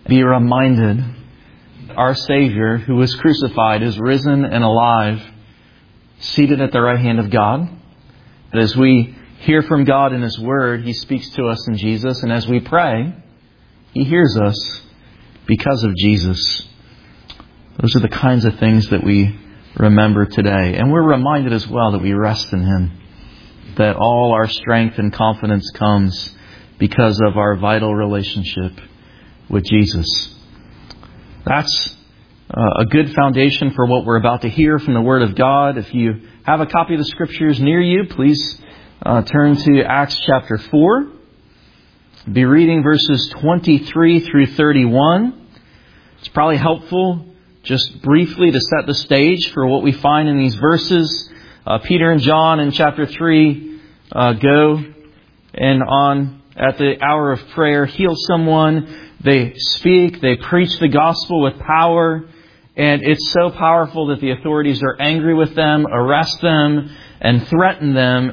be reminded our Savior, who was crucified, is risen and alive, seated at the right hand of God. And as we hear from God in His Word, He speaks to us in Jesus. And as we pray, He hears us because of Jesus. Those are the kinds of things that we remember today. And we're reminded as well that we rest in Him. That all our strength and confidence comes because of our vital relationship with Jesus. That's a good foundation for what we're about to hear from the Word of God. If you have a copy of the Scriptures near you, please turn to Acts chapter 4. Be reading verses 23 through 31. It's probably helpful just briefly to set the stage for what we find in these verses. Peter and John in chapter 3 go and on at the hour of prayer heal someone. They speak, they preach the gospel with power, and it's so powerful that the authorities are angry with them, arrest them, and threaten them,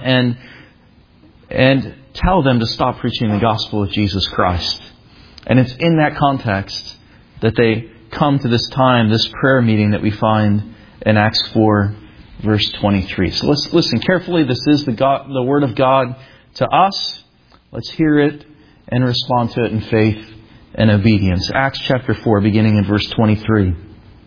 and tell them to stop preaching the gospel of Jesus Christ. And it's in that context that they come to this time, this prayer meeting that we find in Acts 4, verse 23. So let's listen carefully. This is the Word of God to us. Let's hear it and respond to it in faith and obedience. Acts chapter 4, beginning in verse 23.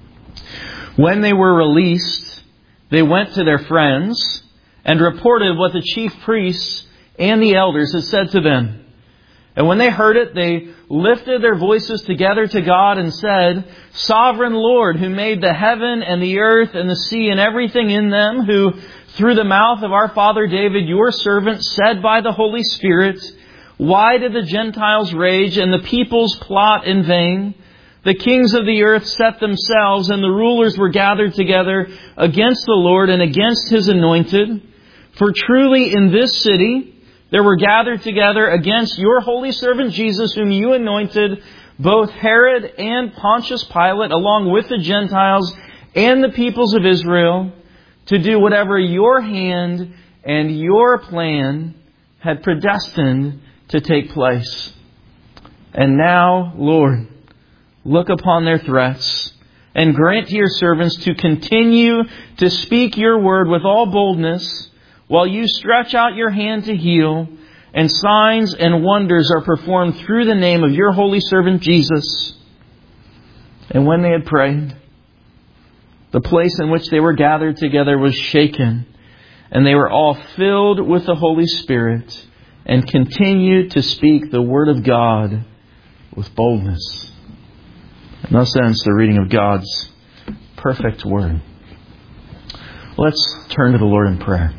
When they were released, they went to their friends and reported what the chief priests and the elders had said to them. And when they heard it, they lifted their voices together to God and said, Sovereign Lord, who made the heaven and the earth and the sea and everything in them, who through the mouth of our father David, your servant, said by the Holy Spirit, why did the Gentiles rage and the peoples plot in vain? The kings of the earth set themselves, and the rulers were gathered together against the Lord and against His anointed. For truly in this city there were gathered together against your holy servant Jesus, whom you anointed, both Herod and Pontius Pilate, along with the Gentiles and the peoples of Israel, to do whatever your hand and your plan had predestined to take place. And now, Lord, look upon their threats and grant to your servants to continue to speak your word with all boldness while you stretch out your hand to heal, and signs and wonders are performed through the name of your holy servant Jesus. And when they had prayed, the place in which they were gathered together was shaken, and they were all filled with the Holy Spirit and continued to speak the word of God with boldness. And thus ends the reading of God's perfect word. Let's turn to the Lord in prayer.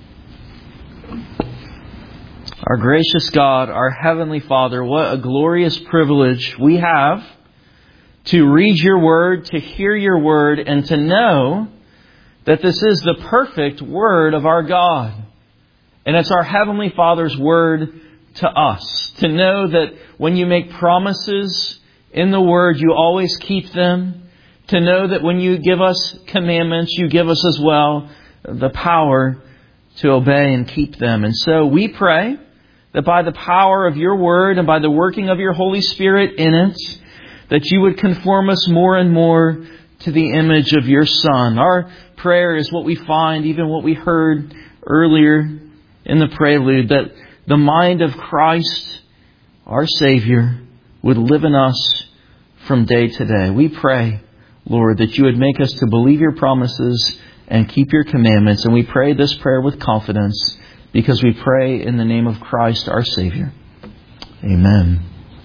Our gracious God, our Heavenly Father, what a glorious privilege we have to read your word, to hear your word, and to know that this is the perfect word of our God. And it's our Heavenly Father's word to us. To know that when you make promises in the word, you always keep them. To know that when you give us commandments, you give us as well the power to obey and keep them. And so we pray that by the power of your word and by the working of your Holy Spirit in it, that you would conform us more and more to the image of your Son. Our prayer is what we find, even what we heard earlier in the prelude, that the mind of Christ, our Savior, would live in us from day to day. We pray, Lord, that you would make us to believe your promises and keep your commandments. And we pray this prayer with confidence because we pray in the name of Christ, our Savior. Amen.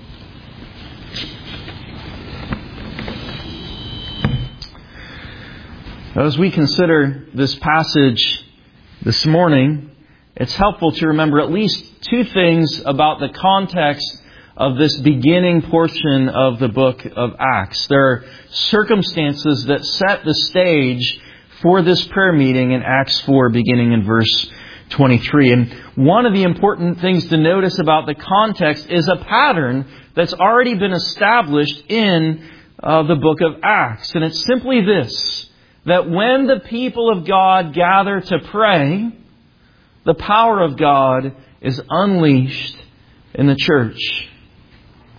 As we consider this passage this morning, it's helpful to remember at least two things about the context of this beginning portion of the book of Acts. There are circumstances that set the stage for this prayer meeting in Acts 4, beginning in verse 23. And one of the important things to notice about the context is a pattern that's already been established in the book of Acts. And it's simply this, that when the people of God gather to pray, the power of God is unleashed in the church.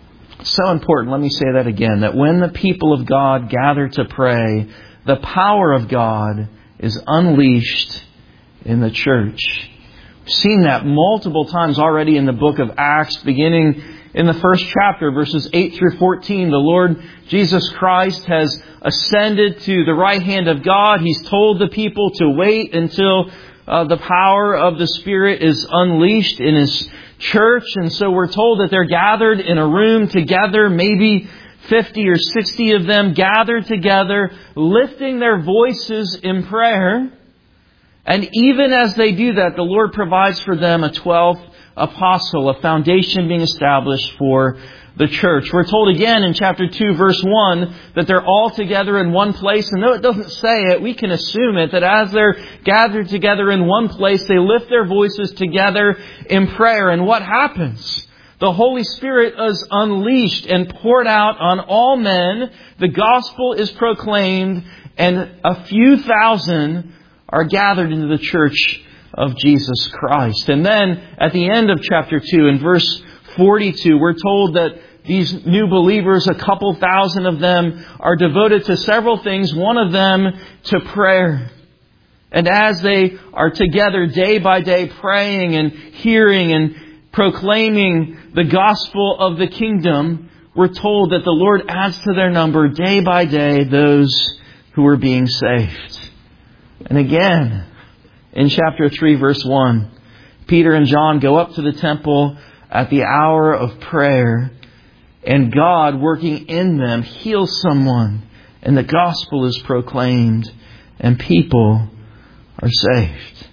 So important, let me say that again, that when the people of God gather to pray, the power of God is unleashed in the church. We've seen that multiple times already in the book of Acts, beginning in the first chapter, verses 8 through 14. The Lord Jesus Christ has ascended to the right hand of God. He's told the people to wait until the power of the Spirit is unleashed in His church. And so we're told that they're gathered in a room together, maybe 50 or 60 of them gathered together, lifting their voices in prayer. And even as they do that, the Lord provides for them a 12th apostle, a foundation being established for the church. We're told again in chapter 2, verse 1, that they're all together in one place. And though it doesn't say it, we can assume it, that as they're gathered together in one place, they lift their voices together in prayer. And what happens? The Holy Spirit is unleashed and poured out on all men. The gospel is proclaimed, and a few thousand are gathered into the church of Jesus Christ. And then at the end of chapter 2, in verse 42, we're told that these new believers, a couple thousand of them, are devoted to several things. One of them to prayer. And as they are together day by day praying and hearing and proclaiming the gospel of the kingdom, we're told that the Lord adds to their number day by day those who are being saved. And again, in chapter 3, verse 1, Peter and John go up to the temple at the hour of prayer, and God, working in them, heals someone, and the gospel is proclaimed, and people are saved.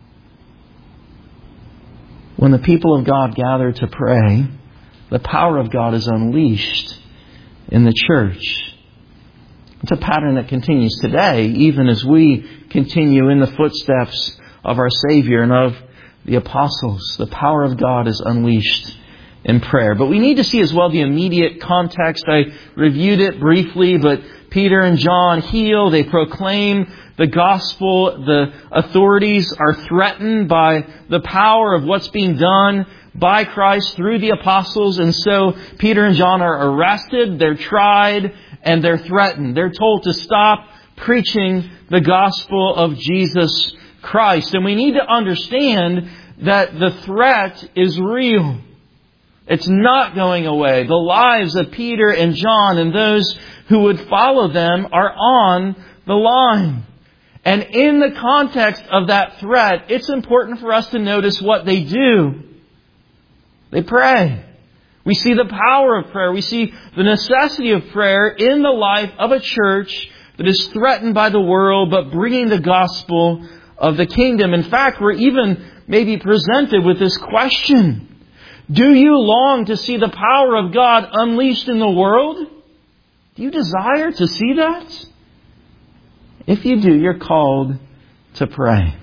When the people of God gather to pray, the power of God is unleashed in the church. It's a pattern that continues today, even as we continue in the footsteps of our Savior and of the apostles. The power of God is unleashed in prayer. But we need to see as well the immediate context. I reviewed it briefly, but Peter and John heal. They proclaim the gospel. The authorities are threatened by the power of what's being done by Christ through the apostles. And so Peter and John are arrested, they're tried, and they're threatened. They're told to stop preaching the gospel of Jesus Christ. And we need to understand that the threat is real. It's not going away. The lives of Peter and John and those who would follow them are on the line. And in the context of that threat, it's important for us to notice what they do. They pray. We see the power of prayer. We see the necessity of prayer in the life of a church that is threatened by the world, but bringing the gospel of the kingdom. In fact, we're even maybe presented with this question. Do you long to see the power of God unleashed in the world? Do you desire to see that? If you do, you're called to pray.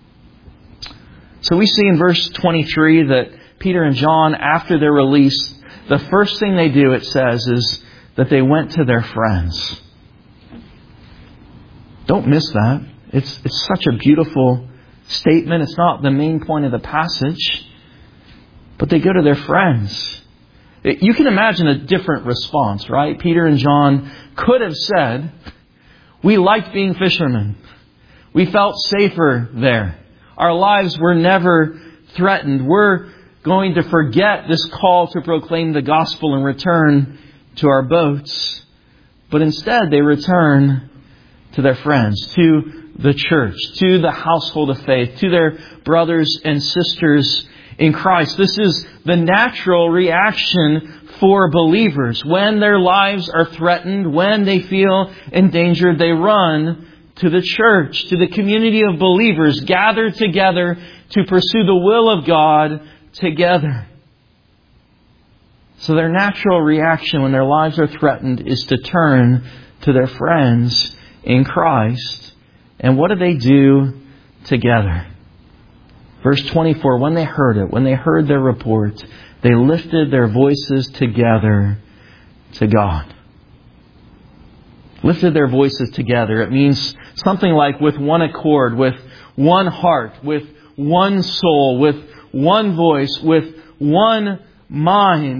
So we see in verse 23 that Peter and John, after their release, the first thing they do, it says, is that they went to their friends. Don't miss that. It's such a beautiful statement. It's not the main point of the passage. But they go to their friends. You can imagine a different response, right? Peter and John could have said, we liked being fishermen. We felt safer there. Our lives were never threatened. We're going to forget this call to proclaim the gospel and return to our boats. But instead they return to their friends, to the church, to the household of faith, to their brothers and sisters in Christ. This is the natural reaction for believers. When their lives are threatened, when they feel endangered, they run to the church, to the community of believers gathered together to pursue the will of God together. So their natural reaction when their lives are threatened is to turn to their friends in Christ. And what do they do together? Verse 24, when they heard it, when they heard their report, they lifted their voices together to God. Lifted their voices together. It means something like with one accord, with one heart, with one soul, with one voice, with one mind,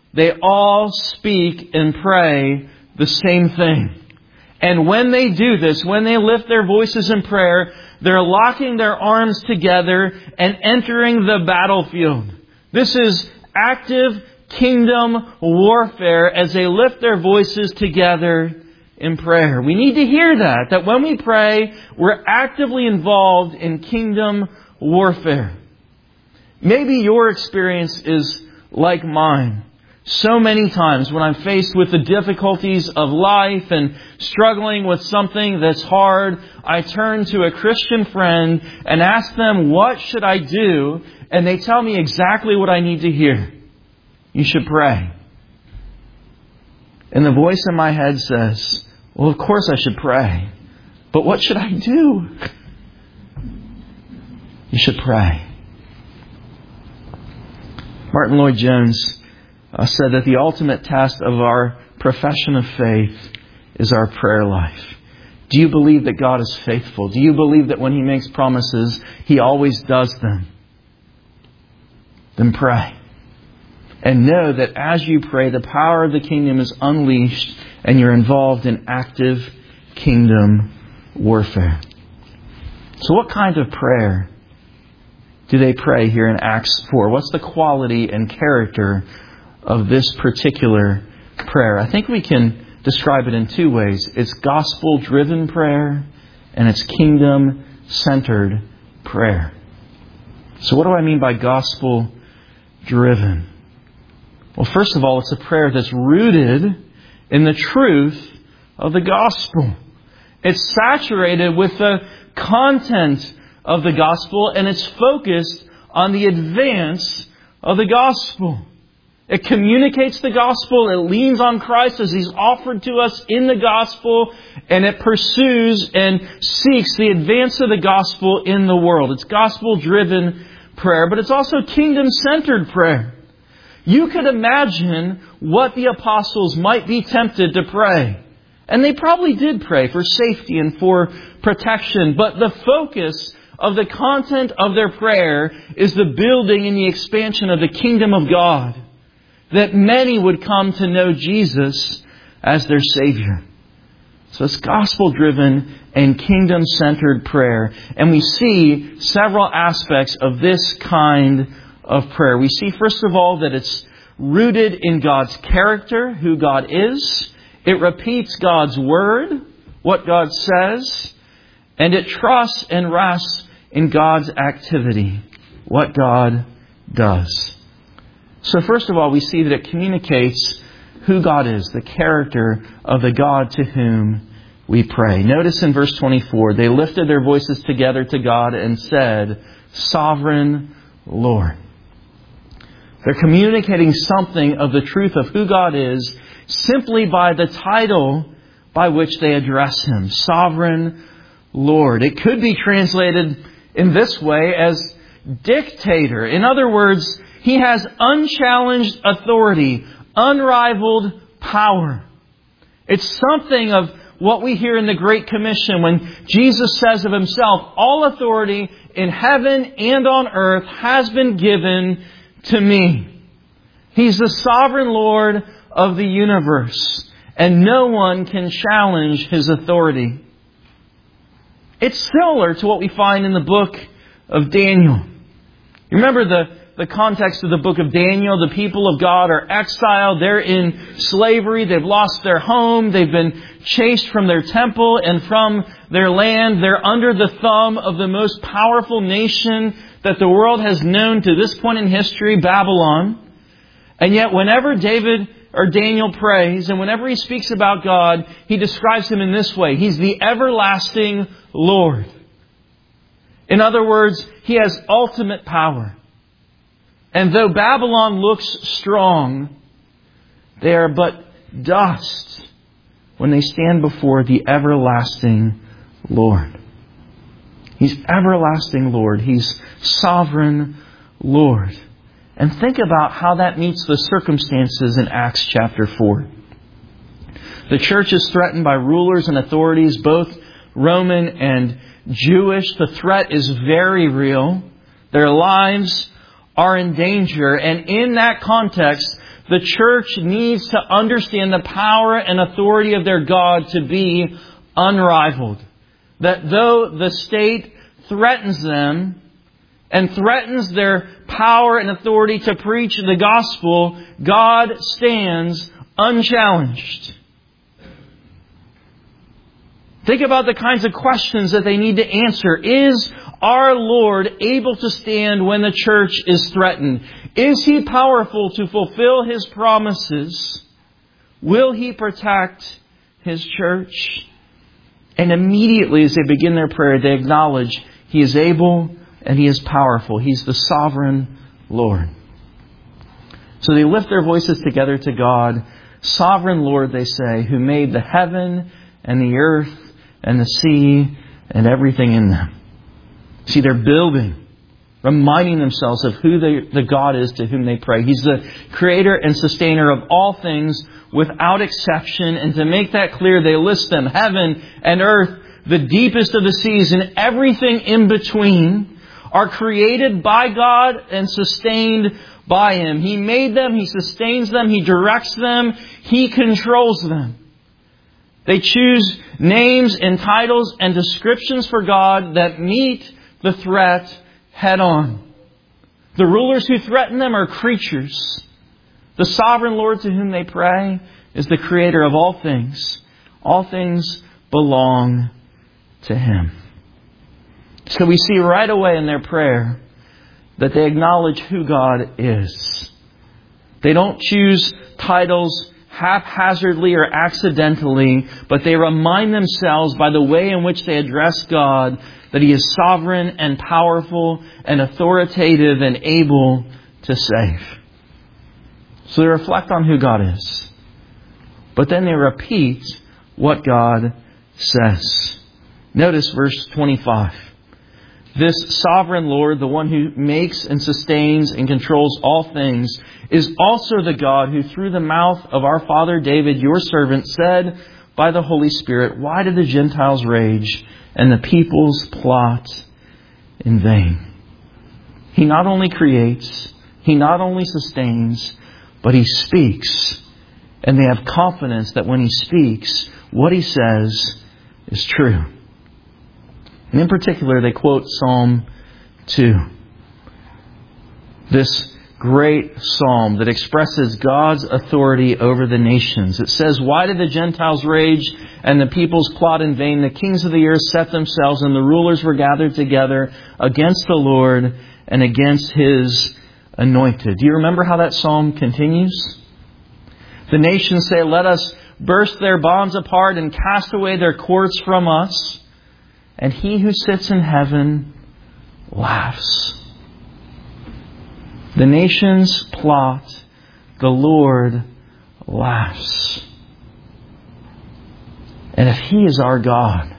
they all speak and pray the same thing. And when they do this, when they lift their voices in prayer, they're locking their arms together and entering the battlefield. This is active kingdom warfare as they lift their voices together in prayer. We need to hear that when we pray, we're actively involved in kingdom warfare. Maybe your experience is like mine. So many times when I'm faced with the difficulties of life and struggling with something that's hard, I turn to a Christian friend and ask them, what should I do? And they tell me exactly what I need to hear. You should pray. And the voice in my head says, well, of course I should pray. But what should I do? You should pray. Martin Lloyd-Jones said that the ultimate test of our profession of faith is our prayer life. Do you believe that God is faithful? Do you believe that when He makes promises, He always does them? Then pray. And know that as you pray, the power of the kingdom is unleashed and you're involved in active kingdom warfare. So what kind of prayer do they pray here in Acts 4? What's the quality and character of this particular prayer? I think we can describe it in two ways. It's gospel-driven prayer and it's kingdom-centered prayer. So what do I mean by gospel-driven? Well, first of all, it's a prayer that's rooted in the truth of the gospel. It's saturated with the content of the gospel and it's focused on the advance of the gospel. It communicates the gospel. It leans on Christ as He's offered to us in the gospel. And it pursues and seeks the advance of the gospel in the world. It's gospel-driven prayer, but it's also kingdom-centered prayer. You could imagine what the apostles might be tempted to pray. And they probably did pray for safety and for protection. But the focus of the content of their prayer is the building and the expansion of the kingdom of God. That many would come to know Jesus as their Savior. So it's gospel-driven and kingdom-centered prayer. And we see several aspects of this kind of prayer. We see, first of all, that it's rooted in God's character, who God is. It repeats God's word, what God says. And it trusts and rests in God's activity, what God does. So first of all, we see that it communicates who God is, the character of the God to whom we pray. Notice in verse 24, they lifted their voices together to God and said, Sovereign Lord. They're communicating something of the truth of who God is simply by the title by which they address Him, Sovereign Lord. It could be translated in this way as dictator. In other words, He has unchallenged authority, unrivaled power. It's something of what we hear in the Great Commission when Jesus says of Himself, all authority in heaven and on earth has been given to me. He's the sovereign Lord of the universe, and no one can challenge His authority. It's similar to what we find in the book of Daniel. You remember the context of the book of Daniel. The people of God are exiled. They're in slavery. They've lost their home. They've been chased from their temple and from their land. They're under the thumb of the most powerful nation that the world has known to this point in history, Babylon. And yet whenever Daniel prays and whenever he speaks about God, he describes Him in this way. He's the everlasting Lord. In other words, He has ultimate power. And though Babylon looks strong, they are but dust when they stand before the everlasting Lord. He's everlasting Lord. He's sovereign Lord. And think about how that meets the circumstances in Acts chapter 4. The church is threatened by rulers and authorities, both Roman and Jewish. The threat is very real. Their lives are in danger. And in that context, The church needs to understand the power and authority of their God to be unrivaled. That though the state threatens them and threatens their power and authority to preach the gospel, God stands unchallenged. Think about the kinds of questions that they need to answer. Is our Lord able to stand when the church is threatened? Is He powerful to fulfill His promises? Will He protect His church? And immediately as they begin their prayer, they acknowledge He is able and He is powerful. He's the sovereign Lord. So they lift their voices together to God. Sovereign Lord, they say, who made the heaven and the earth and the sea and everything in them. See, they're building, reminding themselves of who the God is to whom they pray. He's the creator and sustainer of all things without exception. And to make that clear, they list them, heaven and earth, the deepest of the seas, and everything in between are created by God and sustained by Him. He made them, He sustains them, He directs them, He controls them. They choose names and titles and descriptions for God that meet the threat head on. The rulers who threaten them are creatures. The sovereign Lord to whom they pray is the creator of all things. All things belong to Him. So we see right away in their prayer that they acknowledge who God is. They don't choose titles haphazardly or accidentally, but they remind themselves by the way in which they address God that He is sovereign and powerful and authoritative and able to save. So they reflect on who God is. But then they repeat what God says. Notice verse 25. This sovereign Lord, the one who makes and sustains and controls all things, is also the God who through the mouth of our father David, your servant, said by the Holy Spirit, why did the Gentiles rage and the peoples plot in vain? He not only creates, He not only sustains, but He speaks. And they have confidence that when He speaks, what He says is true. And in particular, they quote Psalm 2. This great psalm that expresses God's authority over the nations. It says, why did the Gentiles rage and the peoples plot in vain? The kings of the earth set themselves and the rulers were gathered together against the Lord and against His anointed. Do you remember how that psalm continues? The nations say, let us burst their bonds apart and cast away their cords from us. And He who sits in heaven laughs. The nations plot, the Lord laughs. And if He is our God,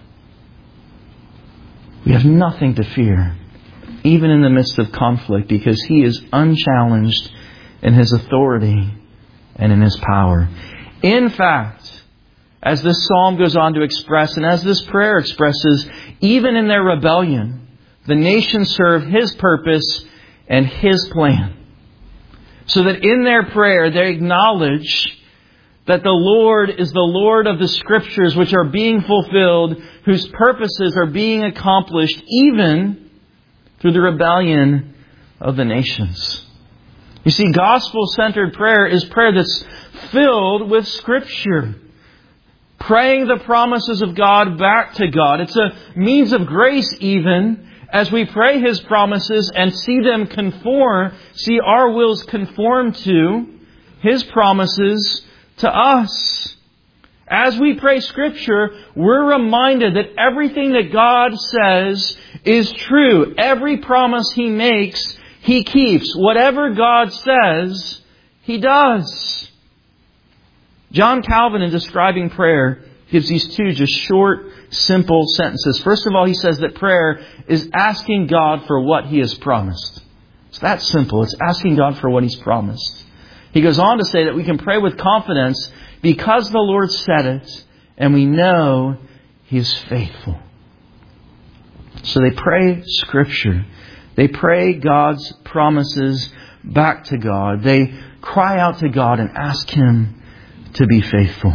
we have nothing to fear, even in the midst of conflict, because He is unchallenged in His authority and in His power. In fact, as this psalm goes on to express, and as this prayer expresses, even in their rebellion, the nations serve His purpose and His plan. So that in their prayer, they acknowledge that the Lord is the Lord of the Scriptures, which are being fulfilled, whose purposes are being accomplished even through the rebellion of the nations. You see, gospel-centered prayer is prayer that's filled with Scripture. Praying the promises of God back to God. It's a means of grace even as we pray His promises and see our wills conform to His promises to us. As we pray Scripture, we're reminded that everything that God says is true. Every promise He makes, He keeps. Whatever God says, He does. John Calvin, in describing prayer, gives these two just short, simple sentences. First of all, he says that prayer is asking God for what He has promised. It's that simple. It's asking God for what He's promised. He goes on to say that we can pray with confidence because the Lord said it, and we know He is faithful. So they pray Scripture. They pray God's promises back to God. They cry out to God and ask Him to be faithful.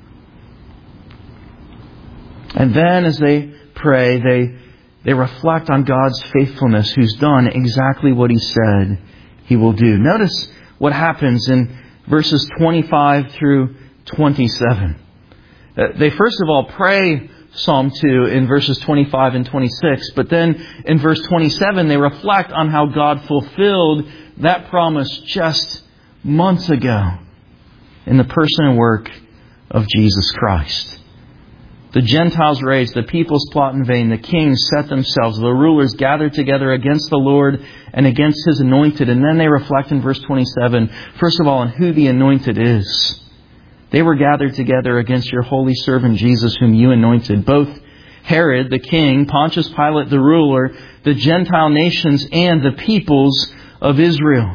And then as they pray, they reflect on God's faithfulness, who's done exactly what He said He will do. Notice what happens in verses 25 through 27. They first of all pray Psalm 2 in verses 25 and 26, but then in verse 27 they reflect on how God fulfilled that promise just months ago in the person and work of Jesus Christ. The Gentiles raged, the peoples plot in vain, the kings set themselves, the rulers gathered together against the Lord and against His anointed. And then they reflect in verse 27, first of all, on who the anointed is. They were gathered together against your holy servant Jesus, whom you anointed. Both Herod, the king, Pontius Pilate, the ruler, the Gentile nations, and the peoples of Israel.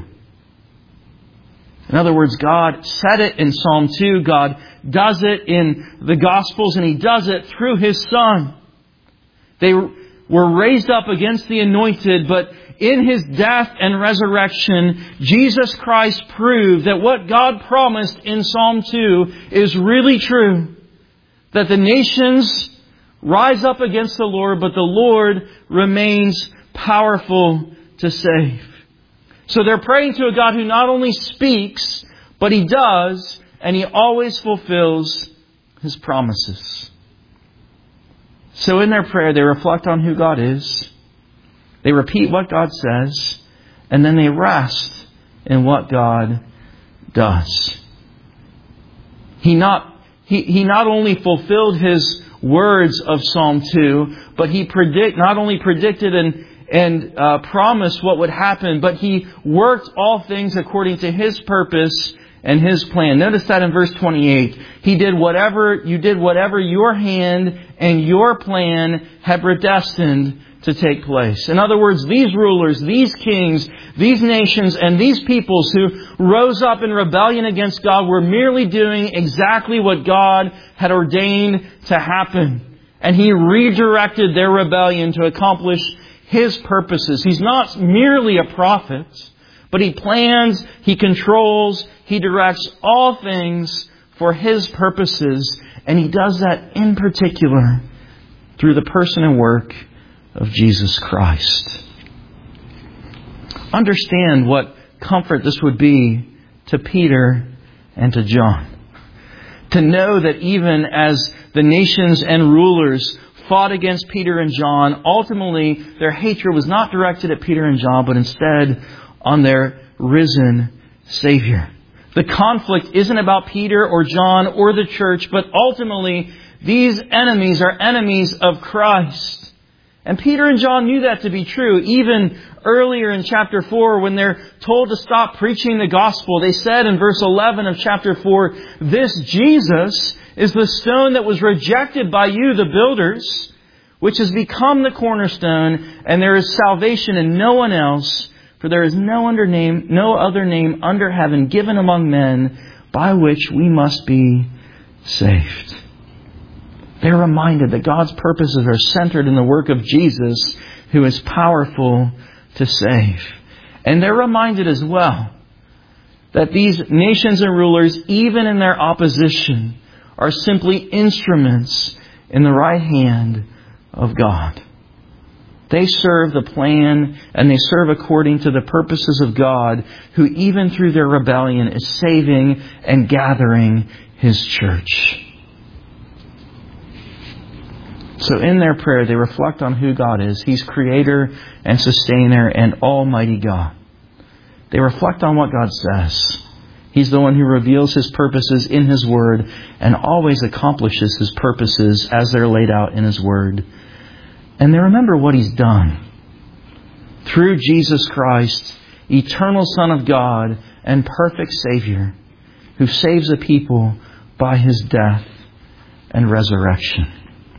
In other words, God said it in Psalm 2. God does it in the Gospels, and He does it through His Son. They were raised up against the anointed, but in His death and resurrection, Jesus Christ proved that what God promised in Psalm 2 is really true. That the nations rise up against the Lord, but the Lord remains powerful to save. So they're praying to a God who not only speaks, but He does, and He always fulfills His promises. So in their prayer, they reflect on who God is. They repeat what God says, and then they rest in what God does. He not only fulfilled His words of Psalm 2, but He not only predicted and promised what would happen, but He worked all things according to His purpose and His plan. Notice that in verse 28. You did whatever your hand and your plan had predestined to take place. In other words, these rulers, these kings, these nations, and these peoples who rose up in rebellion against God were merely doing exactly what God had ordained to happen. And He redirected their rebellion to accomplish His purposes. He's not merely a prophet, but He plans, He controls, He directs all things for His purposes. And He does that in particular through the person and work of Jesus Christ. Understand what comfort this would be to Peter and to John. To know that even as the nations and rulers fought against Peter and John, ultimately their hatred was not directed at Peter and John, but instead on their risen Savior. The conflict isn't about Peter or John or the church, but ultimately these enemies are enemies of Christ. And Peter and John knew that to be true. Even earlier in chapter 4, when they're told to stop preaching the gospel, they said in verse 11 of chapter 4, "This Jesus is the stone that was rejected by you, the builders, which has become the cornerstone, and there is salvation in no one else, for there is no other name under heaven given among men by which we must be saved." They're reminded that God's purposes are centered in the work of Jesus, who is powerful to save. And they're reminded as well that these nations and rulers, even in their opposition, are simply instruments in the right hand of God. They serve the plan and they serve according to the purposes of God, who even through their rebellion is saving and gathering His church. So in their prayer, they reflect on who God is. He's Creator and Sustainer and Almighty God. They reflect on what God says. He's the one who reveals His purposes in His Word and always accomplishes His purposes as they're laid out in His Word. And they remember what He's done. Through Jesus Christ, eternal Son of God and perfect Savior, who saves a people by His death and resurrection.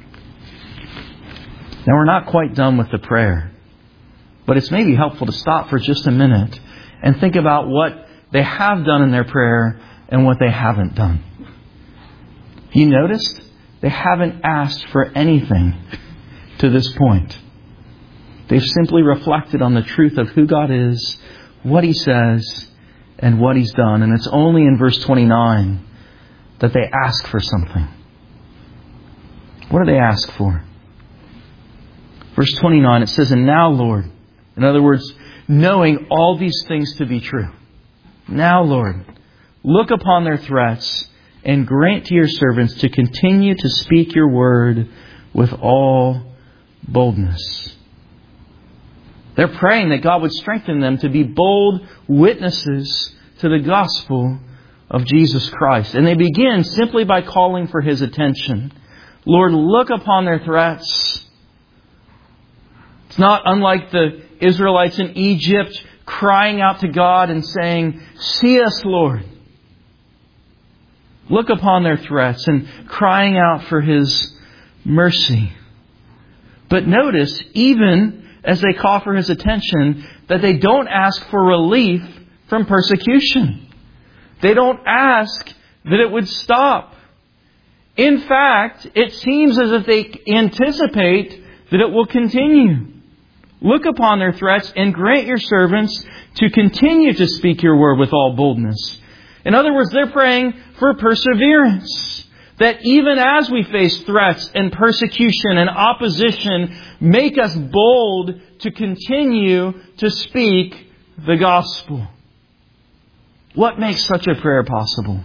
Now, we're not quite done with the prayer, but it's maybe helpful to stop for just a minute and think about what they have done in their prayer and what they haven't done. You noticed? They haven't asked for anything to this point. They've simply reflected on the truth of who God is, what He says, and what He's done. And it's only in verse 29 that they ask for something. What do they ask for? Verse 29, it says, "And now, Lord," in other words, knowing all these things to be true, "Now, Lord, look upon their threats and grant to your servants to continue to speak your word with all boldness." They're praying that God would strengthen them to be bold witnesses to the gospel of Jesus Christ. And they begin simply by calling for His attention. Lord, look upon their threats. It's not unlike the Israelites in Egypt crying out to God and saying, "See us, Lord." Look upon their threats and crying out for His mercy. But notice, even as they call for His attention, that they don't ask for relief from persecution. They don't ask that it would stop. In fact, it seems as if they anticipate that it will continue. Look upon their threats and grant your servants to continue to speak your word with all boldness. In other words, they're praying for perseverance. That even as we face threats and persecution and opposition, make us bold to continue to speak the gospel. What makes such a prayer possible?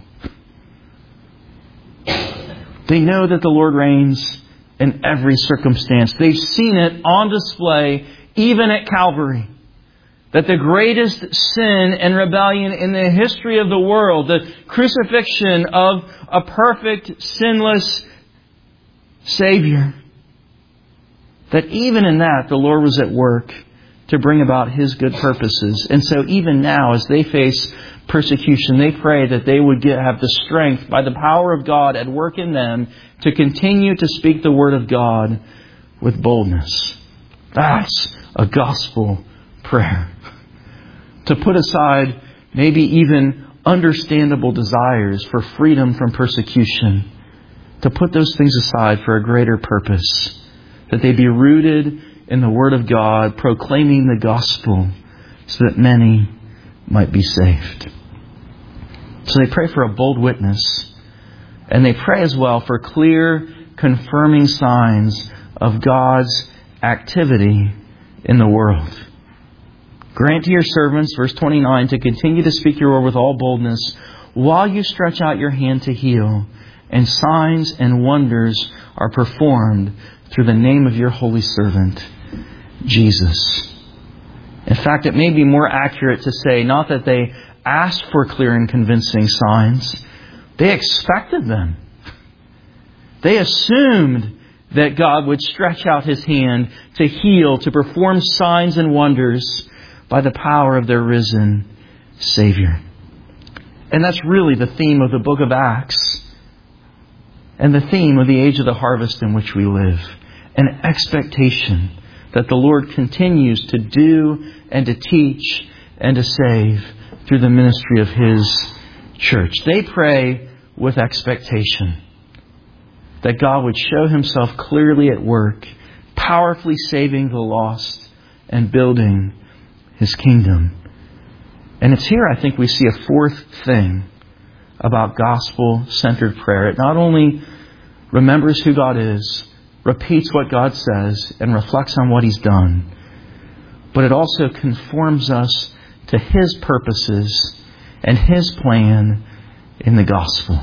They know that the Lord reigns in every circumstance. They've seen it on display even at Calvary. That the greatest sin and rebellion in the history of the world, the crucifixion of a perfect, sinless Savior, that even in that, the Lord was at work to bring about His good purposes. And so even now, as they face persecution, they pray that they would have the strength by the power of God at work in them to continue to speak the Word of God with boldness. That's a gospel prayer. To put aside maybe even understandable desires for freedom from persecution. To put those things aside for a greater purpose. That they be rooted in the Word of God, proclaiming the gospel so that many might be saved. So they pray for a bold witness. And they pray as well for clear, confirming signs of God's activity in the world. Grant to your servants, verse 29, to continue to speak your word with all boldness while you stretch out your hand to heal, and signs and wonders are performed through the name of your holy servant, Jesus. In fact, it may be more accurate to say not that they asked for clear and convincing signs. They expected them. They assumed that God would stretch out His hand to heal, to perform signs and wonders by the power of their risen Savior. And that's really the theme of the book of Acts and the theme of the age of the harvest in which we live. An expectation that the Lord continues to do and to teach and to save through the ministry of His church. They pray with expectation that God would show Himself clearly at work, powerfully saving the lost and building His kingdom. And it's here I think we see a fourth thing about gospel-centered prayer. It not only remembers who God is, repeats what God says, and reflects on what He's done, but it also conforms us to His purposes and His plan in the gospel.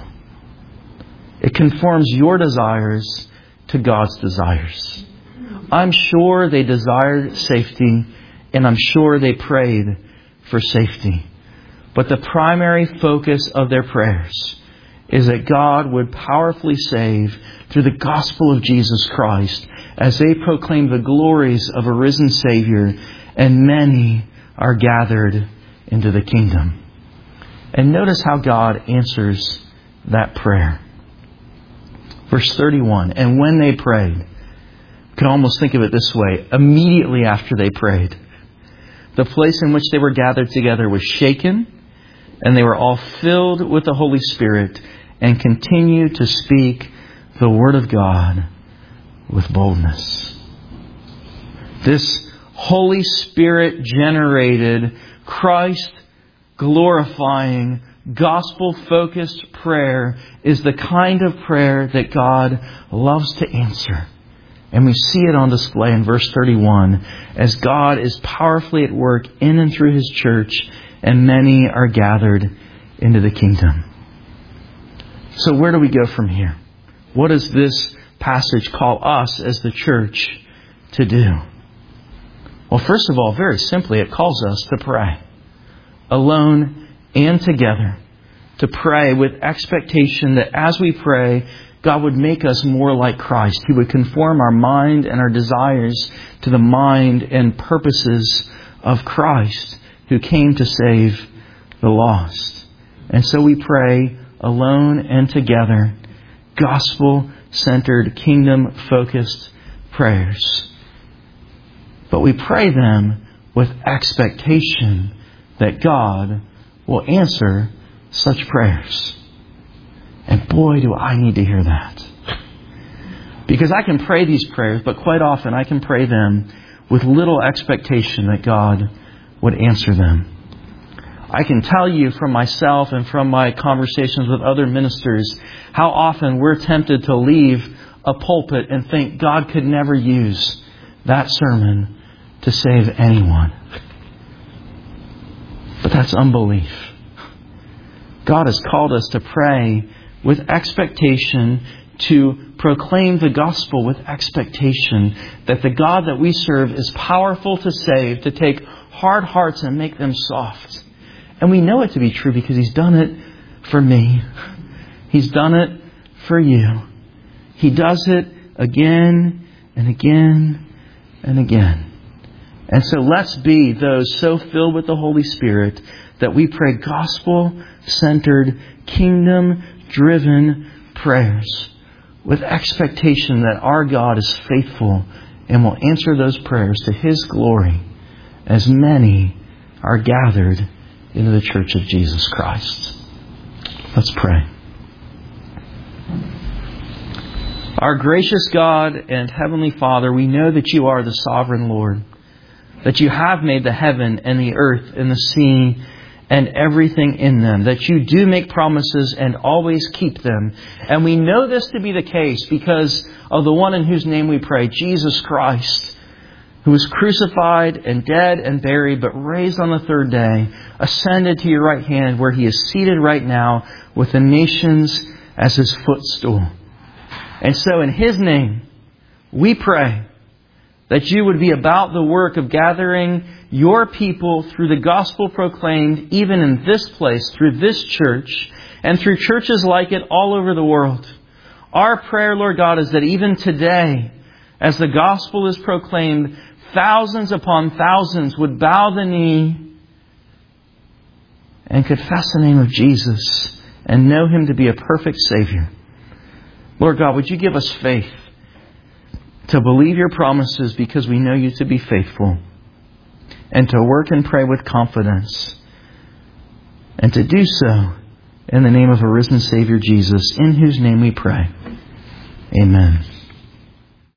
It conforms your desires to God's desires. I'm sure they desired safety, and I'm sure they prayed for safety. But the primary focus of their prayers is that God would powerfully save through the gospel of Jesus Christ as they proclaim the glories of a risen Savior, and many are gathered into the kingdom. And notice how God answers that prayer. Verse 31, and when they prayed, you can almost think of it this way, immediately after they prayed, the place in which they were gathered together was shaken, and they were all filled with the Holy Spirit and continued to speak the Word of God with boldness. This Holy Spirit generated, Christ glorifying, gospel-focused prayer is the kind of prayer that God loves to answer. And we see it on display in verse 31 as God is powerfully at work in and through His church, and many are gathered into the kingdom. So where do we go from here? What does this passage call us as the church to do? Well, first of all, very simply, it calls us to pray. Alone and together. To pray with expectation that as we pray, God would make us more like Christ. He would conform our mind and our desires to the mind and purposes of Christ, who came to save the lost. And so we pray alone and together, gospel-centered, kingdom-focused prayers. But we pray them with expectation that God will answer such prayers. And boy, do I need to hear that. Because I can pray these prayers, but quite often I can pray them with little expectation that God would answer them. I can tell you from myself and from my conversations with other ministers how often we're tempted to leave a pulpit and think God could never use that sermon to save anyone. But that's unbelief. God has called us to pray with expectation, to proclaim the gospel with expectation that the God that we serve is powerful to save, to take hard hearts and make them soft. And we know it to be true because He's done it for me. He's done it for you. He does it again and again and again. And so let's be those so filled with the Holy Spirit that we pray gospel-centered, kingdom-driven prayers with expectation that our God is faithful and will answer those prayers to His glory as many are gathered into the church of Jesus Christ. Let's pray. Our gracious God and Heavenly Father, we know that You are the sovereign Lord, that You have made the heaven and the earth and the sea and everything in them, that You do make promises and always keep them. And we know this to be the case because of the one in whose name we pray, Jesus Christ, who was crucified and dead and buried, but raised on the third day, ascended to Your right hand, where He is seated right now with the nations as His footstool. And so in His name, we pray that You would be about the work of gathering Your people through the gospel proclaimed even in this place, through this church, and through churches like it all over the world. Our prayer, Lord God, is that even today, as the gospel is proclaimed, thousands upon thousands would bow the knee and confess the name of Jesus and know Him to be a perfect Savior. Lord God, would You give us faith to believe Your promises because we know You to be faithful, and to work and pray with confidence, and to do so in the name of a risen Savior Jesus, in whose name we pray. Amen.